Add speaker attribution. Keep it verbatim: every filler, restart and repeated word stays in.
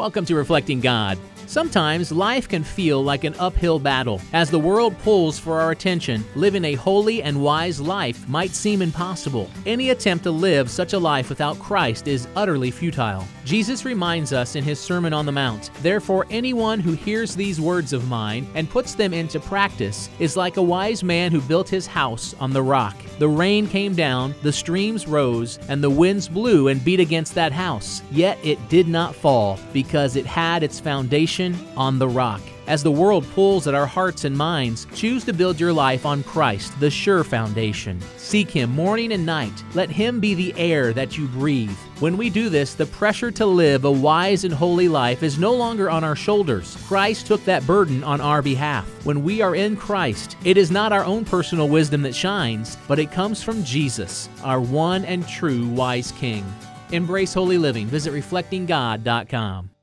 Speaker 1: Welcome to Reflecting God. Sometimes life can feel like an uphill battle. As the world pulls for our attention, living a holy and wise life might seem impossible. Any attempt to live such a life without Christ is utterly futile. Jesus reminds us in his Sermon on the Mount, "Therefore anyone who hears these words of mine and puts them into practice is like a wise man who built his house on the rock. The rain came down, the streams rose, and the winds blew and beat against that house. Yet it did not fall, because it had its foundation on the rock." As the world pulls at our hearts and minds, choose to build your life on Christ, the sure foundation. Seek him morning and night. Let him be the air that you breathe. When we do this, the pressure to live a wise and holy life is no longer on our shoulders. Christ took that burden on our behalf. When we are in Christ, it is not our own personal wisdom that shines, but it comes from Jesus, our one and true wise King. Embrace holy living. Visit reflecting god dot com.